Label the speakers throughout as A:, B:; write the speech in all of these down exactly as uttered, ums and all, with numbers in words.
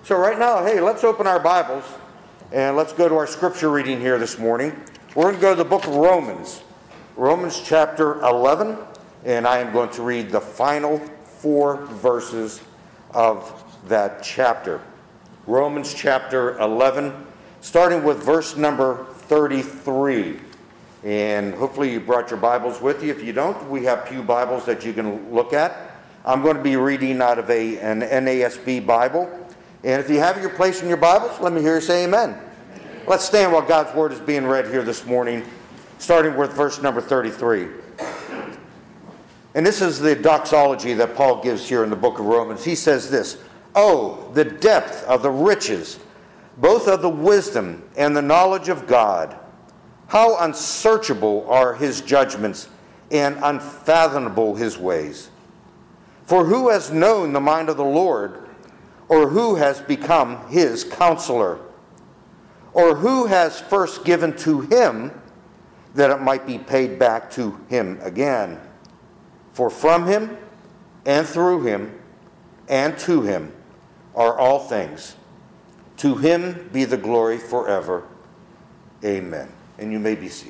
A: So right now, hey, let's open our Bibles and let's go to our scripture reading here this morning. We're going to go to the book of Romans, Romans chapter eleven, and I am going to read the final four verses of that chapter. Romans chapter eleven, starting with verse number thirty-three. And hopefully you brought your Bibles with you. If you don't, we have pew Bibles that you can look at. I'm going to be reading out of a, an N A S B Bible. And if you have your place in your Bibles, let me hear you say amen. Amen. Let's stand while God's Word is being read here this morning, starting with verse number thirty-three. And this is the doxology that Paul gives here in the book of Romans. He says this, "Oh, the depth of the riches, both of the wisdom and the knowledge of God. How unsearchable are his judgments and unfathomable his ways. For who has known the mind of the Lord, or who has become his counselor? Or who has first given to him that it might be paid back to him again? For from him and through him and to him are all things. To him be the glory forever. Amen." And you may be seated.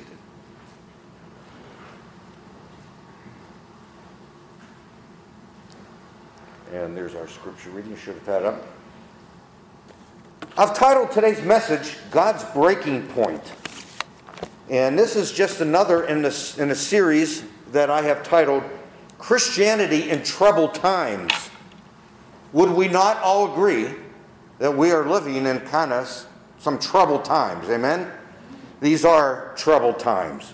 A: And there's our scripture reading. You should have had it up. I've titled today's message, God's Breaking Point. And this is just another in, this, in a series that I have titled, Christianity in Troubled Times. Would we not all agree that we are living in kind of some troubled times? Amen? These are troubled times.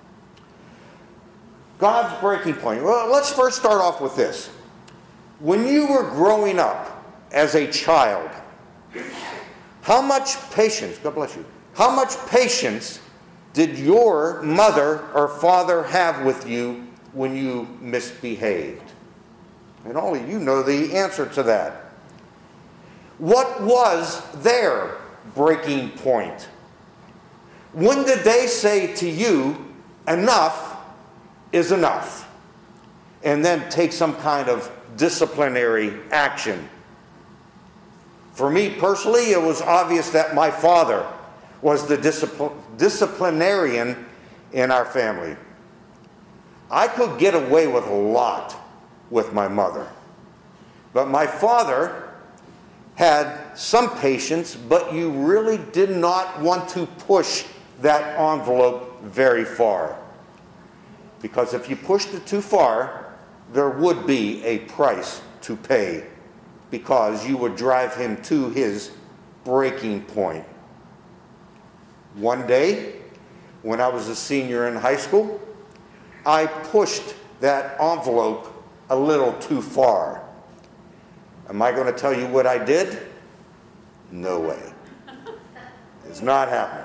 A: God's breaking point. Well, let's first start off with this. When you were growing up as a child, how much patience, God bless you, how much patience did your mother or father have with you when you misbehaved? And only you know the answer to that. What was their breaking point? When did they say to you, enough is enough, and then take some kind of disciplinary action? For me personally, it was obvious that my father was the discipl- disciplinarian in our family. I could get away with a lot with my mother, but my father had some patience, but you really did not want to push that envelope very far. Because if you pushed it too far, there would be a price to pay, because you would drive him to his breaking point. One day, when I was a senior in high school, I pushed that envelope a little too far. Am I going to tell you what I did? No way. It's not happening.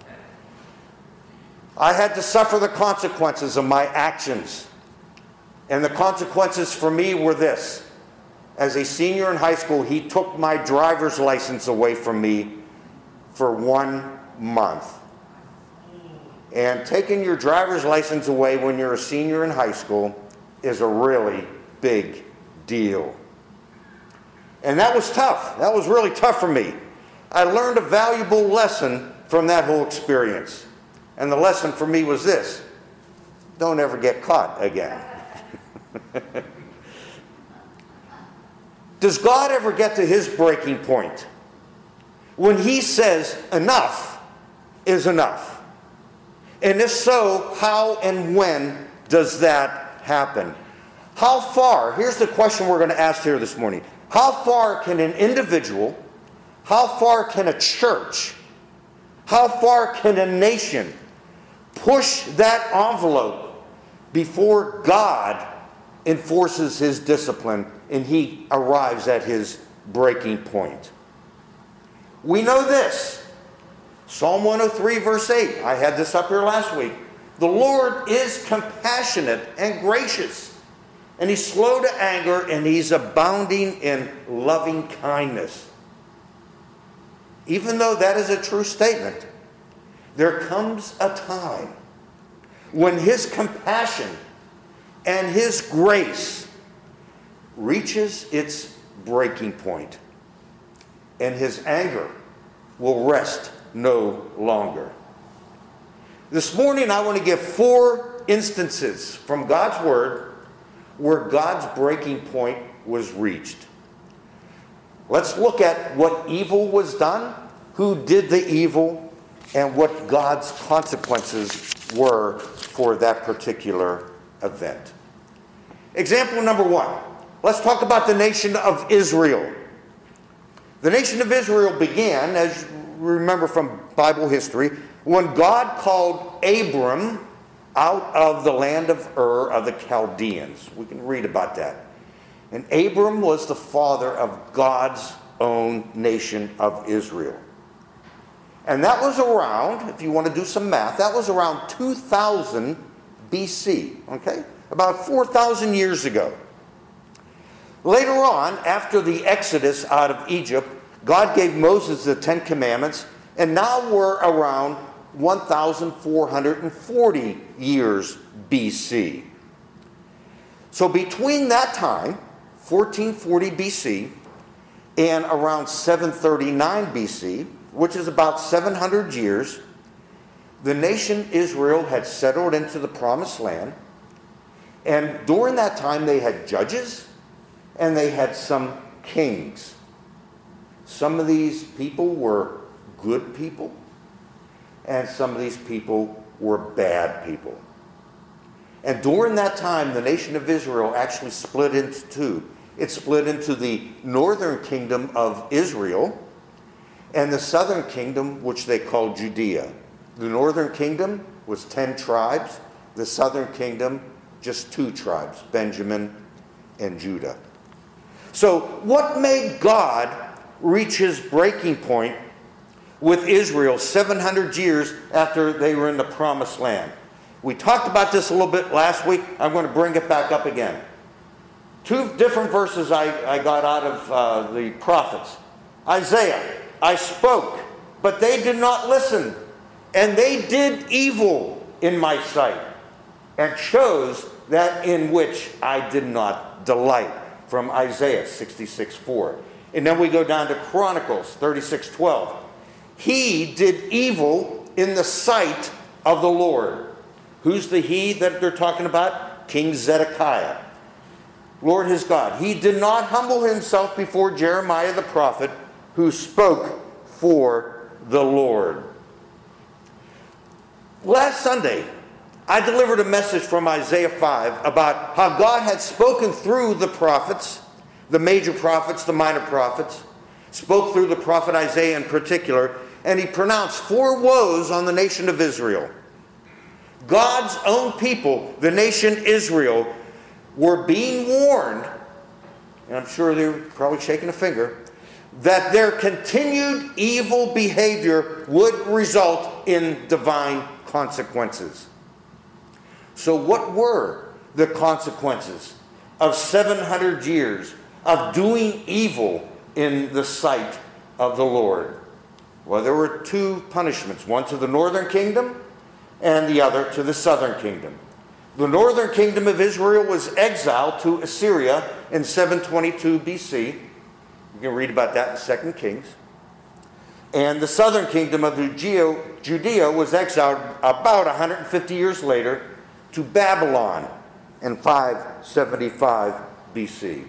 A: I had to suffer the consequences of my actions. And the consequences for me were this. As a senior in high school, he took my driver's license away from me for one month. And taking your driver's license away when you're a senior in high school is a really big deal. And that was tough. That was really tough for me. I learned a valuable lesson from that whole experience. And the lesson for me was this: don't ever get caught again. Does God ever get to his breaking point? When he says enough is enough. And if so, how and when does that happen? How far, here's the question we're going to ask here this morning. How far can an individual, how far can a church, how far can a nation push that envelope before God enforces his discipline and he arrives at his breaking point? We know this. Psalm one oh three verse eight. I had this up here last week. The Lord is compassionate and gracious, and he's slow to anger, and he's abounding in loving kindness. Even though that is a true statement, there comes a time when his compassion and his grace reaches its breaking point. and his anger will rest no longer. This morning I want to give four instances from God's Word where God's breaking point was reached. Let's look at what evil was done, who did the evil, and what God's consequences were for that particular event. Example number one. Let's talk about the nation of Israel. The nation of Israel began, as you remember from Bible history, when God called Abram out of the land of Ur of the Chaldeans. We can read about that. And Abram was the father of God's own nation of Israel. And that was around, if you want to do some math, that was around two thousand B C, okay? About four thousand years ago. Later on, after the Exodus out of Egypt, God gave Moses the Ten Commandments, and now we're around one thousand four hundred forty years B C. So between that time, fourteen forty B C, and around seven thirty-nine B C, which is about seven hundred years, the nation Israel had settled into the Promised Land. And during that time, they had judges and they had some kings. Some of these people were good people, and some of these people were bad people. And during that time, the nation of Israel actually split into two. It split into the northern kingdom of Israel and the southern kingdom, which they called Judea. The northern kingdom was ten tribes. The southern kingdom, just two tribes, Benjamin and Judah. So what made God reach his breaking point with Israel seven hundred years after they were in the Promised Land? We talked about this a little bit last week. I'm going to bring it back up again. Two different verses I, I got out of uh, the prophets. Isaiah, I spoke, but they did not listen, and they did evil in my sight, and chose that in which I did not delight. From Isaiah sixty-six four. And then we go down to Chronicles thirty-six twelve. He did evil in the sight of the Lord. Who's the he that they're talking about? King Zedekiah. Lord his God. He did not humble himself before Jeremiah the prophet, who spoke for the Lord. Last Sunday, I delivered a message from Isaiah five about how God had spoken through the prophets, the major prophets, the minor prophets, spoke through the prophet Isaiah in particular, and he pronounced four woes on the nation of Israel. God's own people, the nation Israel, were being warned, and I'm sure they're probably shaking a finger, that their continued evil behavior would result in divine consequences. So what were the consequences of seven hundred years of doing evil in the sight of the Lord? Well, there were two punishments, one to the northern kingdom and the other to the southern kingdom. The northern kingdom of Israel was exiled to Assyria in seven twenty-two B C. You can read about that in Second Kings. And the southern kingdom of Judea, Judea was exiled about one hundred fifty years later to Babylon in five seventy-five B C. I'm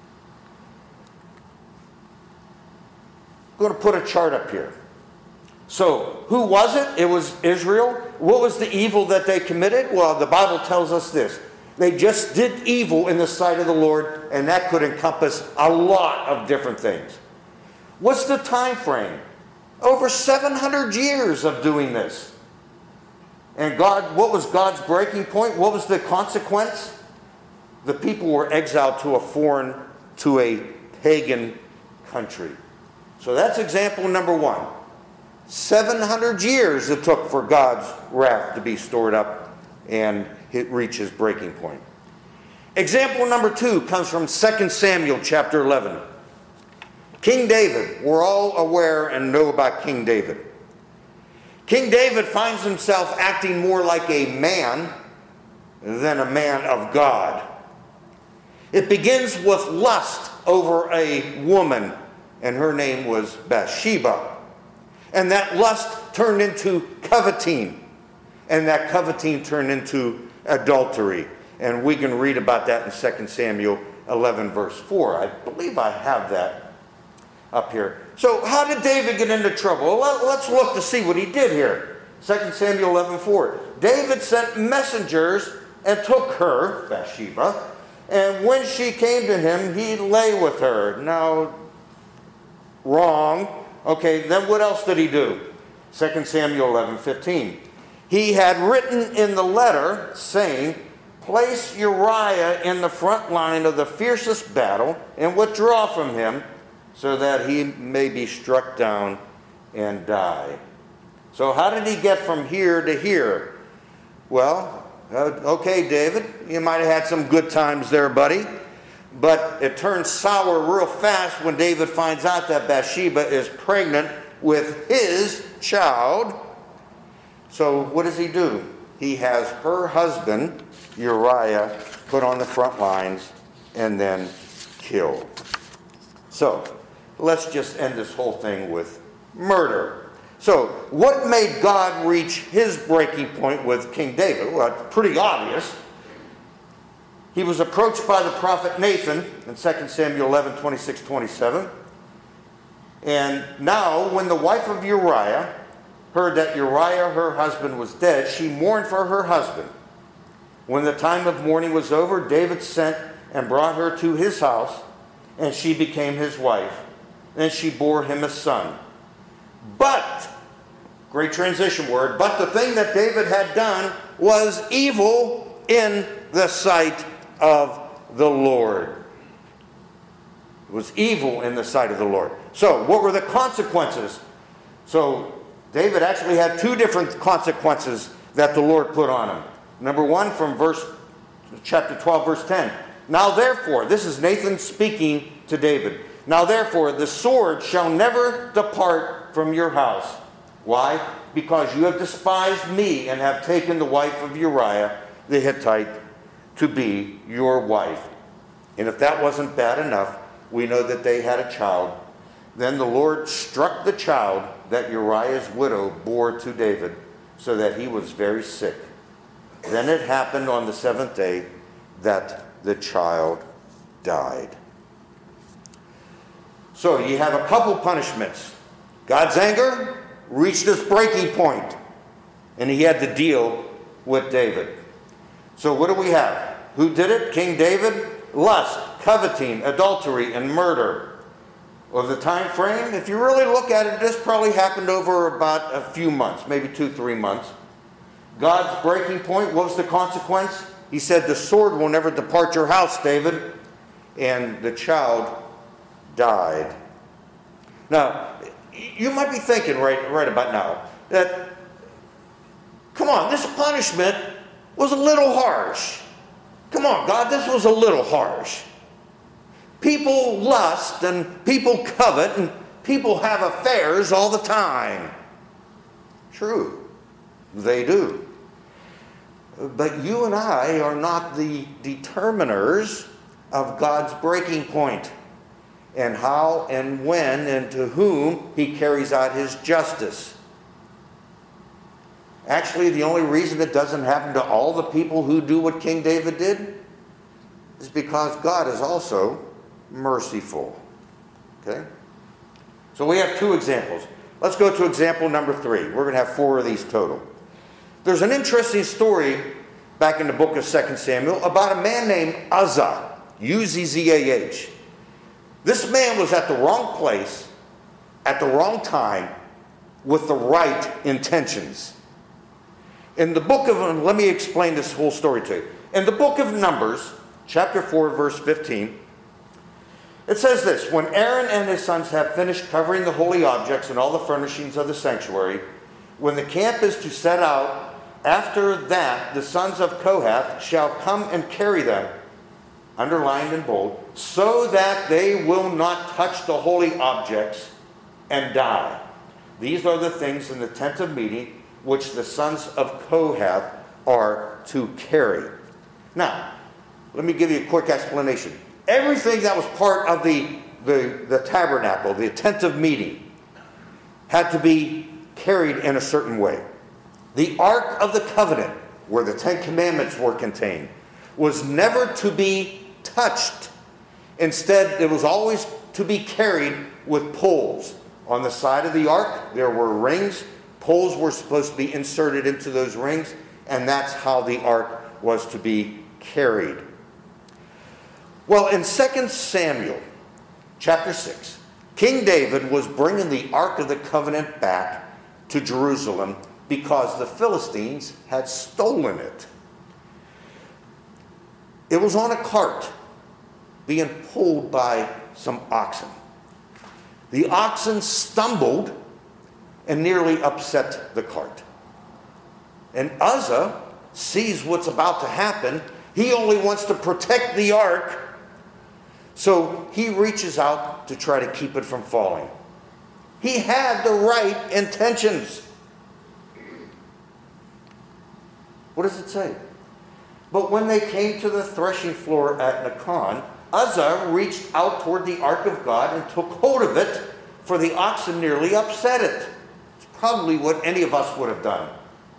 A: going to put a chart up here. So, who was it? It was Israel. What was the evil that they committed? Well, the Bible tells us this. They just did evil in the sight of the Lord, and that could encompass a lot of different things. What's the time frame? Over seven hundred years of doing this. And God, what was God's breaking point? What was the consequence? The people were exiled to a foreign, to a pagan country. So that's example number one. seven hundred years it took for God's wrath to be stored up and it reach his breaking point. Example number two comes from Second Samuel chapter eleven. King David, we're all aware and know about King David. King David finds himself acting more like a man than a man of God. It begins with lust over a woman, and her name was Bathsheba. And that lust turned into coveting, and that coveting turned into adultery. And we can read about that in Second Samuel eleven, verse four. I believe I have that up here. So how did David get into trouble? Well, let's look to see what he did here. Second Samuel eleven, four. David sent messengers and took her, Bathsheba, and when she came to him, he lay with her. Now, wrong. Okay, then what else did he do? Second Samuel eleven, fifteen. He had written in the letter, saying, place Uriah in the front line of the fiercest battle and withdraw from him so that he may be struck down and die. So how did he get from here to here? Well, uh, okay, David, you might have had some good times there, buddy. But it turns sour real fast when David finds out that Bathsheba is pregnant with his child. So what does he do? He has her husband, Uriah, put on the front lines and then killed. So let's just end this whole thing with murder. So what made God reach his breaking point with King David? Well, it's pretty obvious. He was approached by the prophet Nathan in Second Samuel eleven, twenty-six, twenty-seven. And now when the wife of Uriah heard that Uriah, her husband, was dead, she mourned for her husband. When the time of mourning was over, David sent and brought her to his house, and she became his wife. And she bore him a son. But, great transition word, but the thing that David had done was evil in the sight of the Lord. It was evil in the sight of the Lord. So, what were the consequences? So, David actually had two different consequences that the Lord put on him. Number one, from verse chapter twelve, verse ten. Now therefore, this is Nathan speaking to David. Now therefore, the sword shall never depart from your house. Why? Because you have despised me and have taken the wife of Uriah the Hittite to be your wife. And if that wasn't bad enough, we know that they had a child. Then the Lord struck the child that Uriah's widow bore to David, so that he was very sick. Then it happened on the seventh day that the child died. So you have a couple punishments. God's anger reached its breaking point, and he had to deal with David. So what do we have? Who did it? King David? Lust, coveting, adultery, and murder. Of the time frame, if you really look at it, this probably happened over about a few months, maybe two, three months. God's breaking point, what was the consequence? He said, the sword will never depart your house, David. And the child died. Now, you might be thinking right, right about now that, come on, this punishment was a little harsh. Come on, God, this was a little harsh. People lust and people covet and people have affairs all the time. True, they do. But you and I are not the determiners of God's breaking point and how and when and to whom he carries out his justice. Actually, the only reason it doesn't happen to all the people who do what King David did is because God is also merciful. Okay? So we have two examples. Let's go to example number three. We're going to have four of these total. There's an interesting story back in the book of Second Samuel about a man named Uzzah, U Z Z A H. This man was at the wrong place, at the wrong time, with the right intentions. In the book of, let me explain this whole story to you. In the book of Numbers, chapter four, verse fifteen, it says this: when Aaron and his sons have finished covering the holy objects and all the furnishings of the sanctuary, when the camp is to set out, after that the sons of Kohath shall come and carry them, underlined in bold, so that they will not touch the holy objects and die. These are the things in the tent of meeting which the sons of Kohath are to carry. Now, let me give you a quick explanation. Everything that was part of the, the, the tabernacle, the tent of meeting, had to be carried in a certain way. The Ark of the Covenant, where the Ten Commandments were contained, was never to be touched. Instead, it was always to be carried with poles. On the side of the ark, there were rings. Poles were supposed to be inserted into those rings, and that's how the ark was to be carried. Well, in Second Samuel chapter six, King David was bringing the Ark of the Covenant back to Jerusalem because the Philistines had stolen it. It was on a cart being pulled by some oxen. The oxen stumbled and nearly upset the cart. And Uzzah sees what's about to happen. He only wants to protect the ark, so he reaches out to try to keep it from falling. He had the right intentions. What does it say? But when they came to the threshing floor at Nacon, Uzzah reached out toward the ark of God and took hold of it, for the oxen nearly upset it. It's probably what any of us would have done.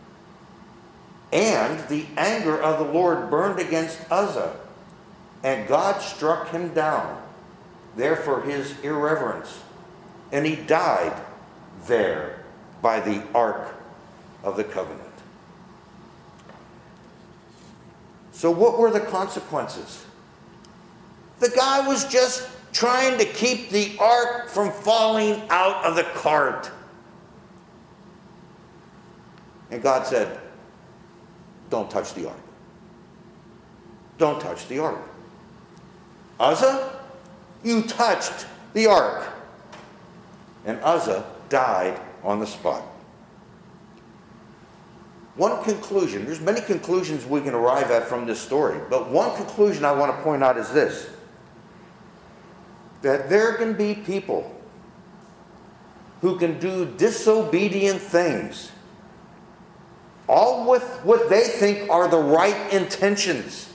A: And the anger of the Lord burned against Uzzah, and God struck him down there for his irreverence. And he died there by the ark of the covenant. So what were the consequences? The guy was just trying to keep the ark from falling out of the cart. And God said, don't touch the ark. Don't touch the ark. Uzzah, you touched the ark. And Uzzah died on the spot. One conclusion, there's many conclusions we can arrive at from this story, but one conclusion I want to point out is this: that there can be people who can do disobedient things, all with what they think are the right intentions.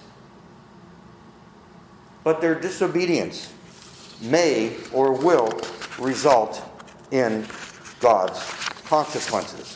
A: But their disobedience may or will result in God's consequences.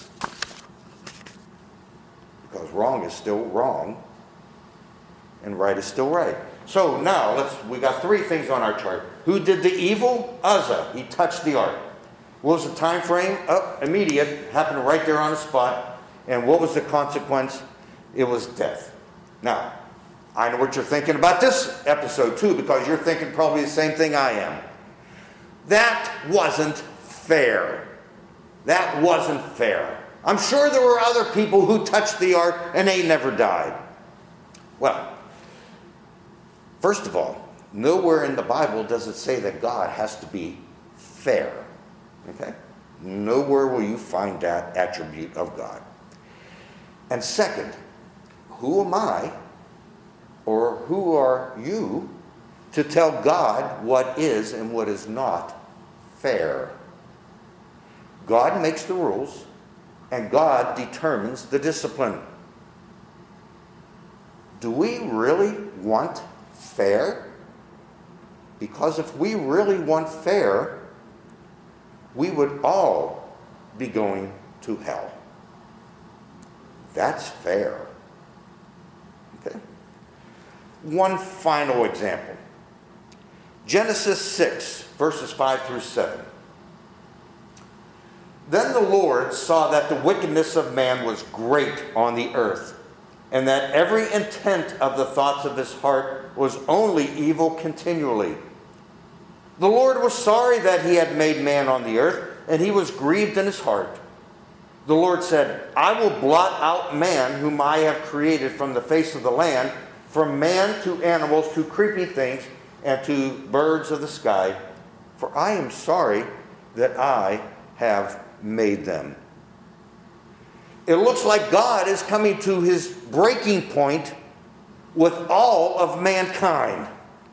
A: Because wrong is still wrong, and right is still right. So now, let's we got three things on our chart. Who did the evil? Uzzah. He touched the ark. What was the time frame? Oh, immediate. Happened right there on the spot. And what was the consequence? It was death. Now, I know what you're thinking about this episode too, because you're thinking probably the same thing I am. That wasn't fair. That wasn't fair. I'm sure there were other people who touched the ark and they never died. Well, first of all, nowhere in the Bible does it say that God has to be fair. Okay? Nowhere will you find that attribute of God. And second, who am I, or who are you, to tell God what is and what is not fair? God makes the rules, and God determines the discipline. Do we really want fair? Because if we really want fair, we would all be going to hell. That's fair. Okay? One final example. Genesis six, verses five through seven. Then the Lord saw that the wickedness of man was great on the earth, and that every intent of the thoughts of his heart was only evil continually. The Lord was sorry that he had made man on the earth, and he was grieved in his heart. The Lord said, I will blot out man whom I have created from the face of the land, from man to animals to creeping things and to birds of the sky, for I am sorry that I have made them. It looks like God is coming to his breaking point with all of mankind.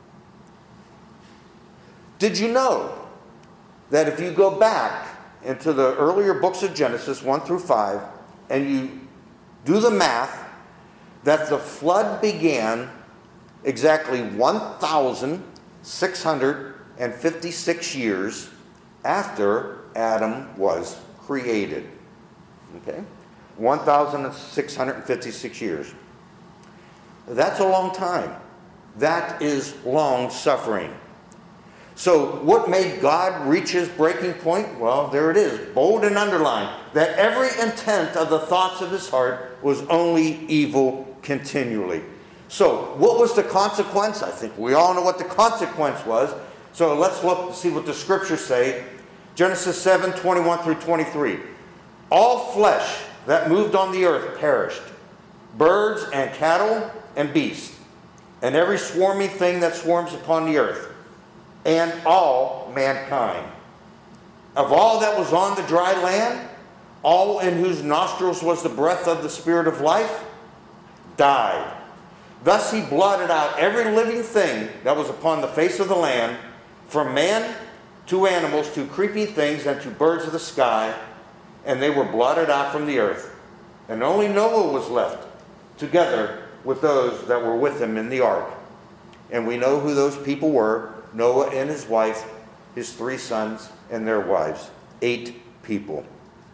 A: Did you know that if you go back into the earlier books of Genesis one through five and you do the math, that the flood began exactly one thousand six hundred fifty-six years after Adam was created. Okay? one thousand six hundred fifty-six years. That's a long time. That is long suffering. So what made God reach his breaking point? Well, there it is, bold and underlined, that every intent of the thoughts of his heart was only evil continually. So what was the consequence? I think we all know what the consequence was. So let's look to see what the scriptures say. Genesis seven, twenty-one through twenty-three. All flesh that moved on the earth perished, birds and cattle and beasts, and every swarming thing that swarms upon the earth, and all mankind. Of all that was on the dry land, all in whose nostrils was the breath of the Spirit of life, died. Thus he blotted out every living thing that was upon the face of the land, from man to animals to creeping things and to birds of the sky, and they were blotted out from the earth. And only Noah was left, together with those that were with him in the ark. And we know who those people were: Noah and his wife, his three sons, and their wives. Eight people.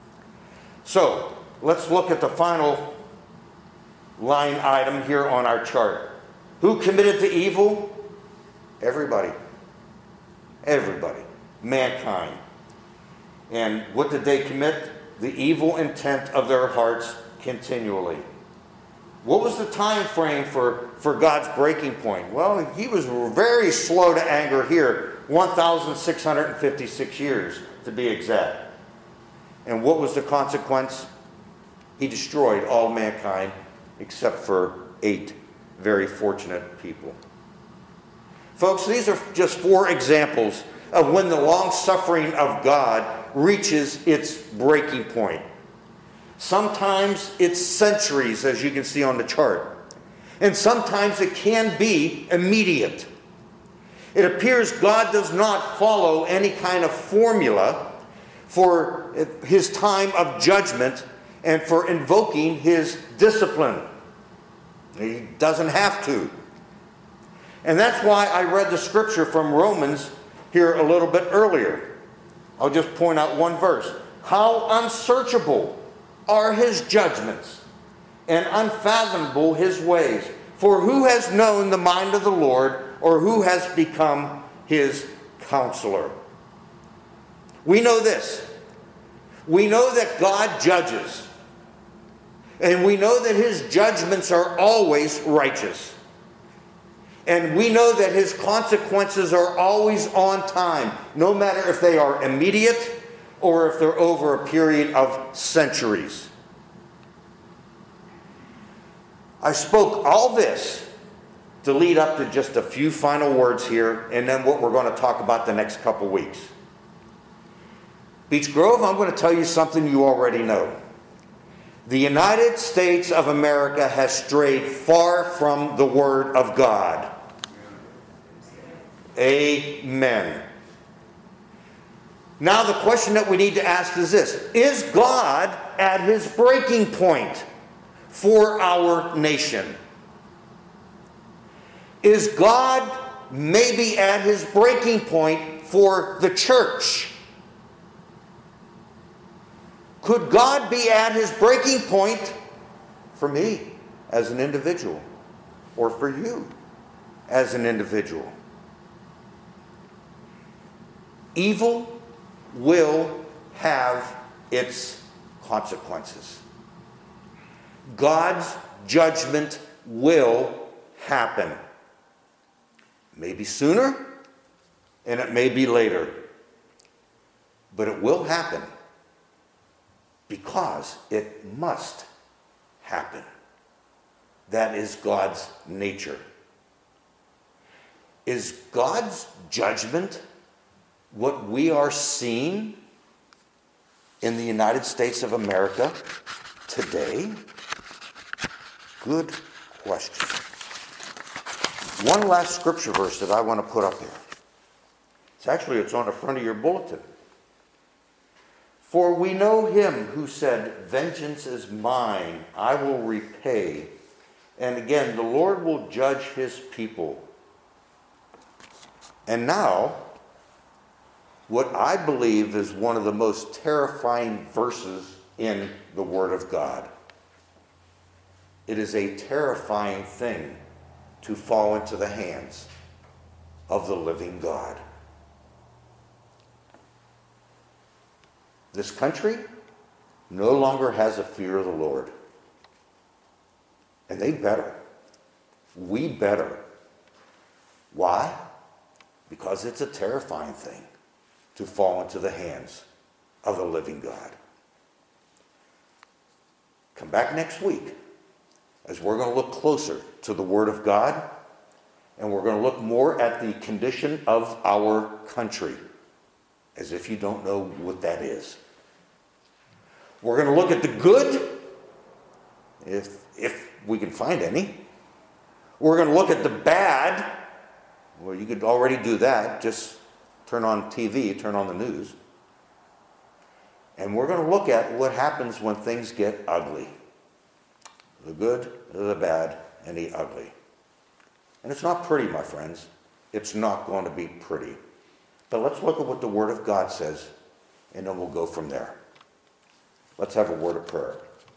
A: So, let's look at the final line item here on our chart. Who committed the evil? Everybody. Everybody. Mankind. And what did they commit? The evil intent of their hearts continually. What was the time frame for, for God's breaking point? Well, he was very slow to anger here. one thousand six hundred fifty-six years, to be exact. And what was the consequence? He destroyed all mankind except for eight very fortunate people. Folks, these are just four examples of when the long suffering of God reaches its breaking point. Sometimes it's centuries, as you can see on the chart. And sometimes it can be immediate. It appears God does not follow any kind of formula for his time of judgment and for invoking his discipline. He doesn't have to. And that's why I read the scripture from Romans here a little bit earlier. I'll just point out one verse. How unsearchable are his judgments, and unfathomable his ways. For who has known the mind of the Lord, or who has become his counselor? We know this. We know that God judges. And we know that his judgments are always righteous. And we know that his consequences are always on time, no matter if they are immediate or if they're over a period of centuries. I spoke all this to lead up to just a few final words here, and then what we're going to talk about the next couple weeks. Beech Grove, I'm going to tell you something you already know. The United States of America has strayed far from the Word of God. Amen. Now the question that we need to ask is this: is God at his breaking point for our nation? Is God maybe at his breaking point for the church? Could God be at his breaking point for me as an individual, or for you as an individual? Evil will have its consequences. God's judgment will happen. Maybe sooner, and it may be later. But it will happen because it must happen. That is God's nature. Is God's judgment what we are seeing in the United States of America today? Good question. One last scripture verse that I want to put up here. It's actually, it's on the front of your bulletin. For we know him who said, vengeance is mine, I will repay. And again, the Lord will judge his people. And now, what I believe is one of the most terrifying verses in the Word of God. It is a terrifying thing to fall into the hands of the living God. This country no longer has a fear of the Lord. And they better. We better. Why? Because it's a terrifying thing to fall into the hands of the living God. Come back next week as we're going to look closer to the Word of God, and we're going to look more at the condition of our country, as if you don't know what that is. We're going to look at the good, if, if we can find any. We're going to look at the bad. Well, you could already do that. Just turn on T V, turn on the news. And we're going to look at what happens when things get ugly. The good, the bad, and the ugly. And it's not pretty, my friends. It's not going to be pretty. But let's look at what the Word of God says, and then we'll go from there. Let's have a word of prayer.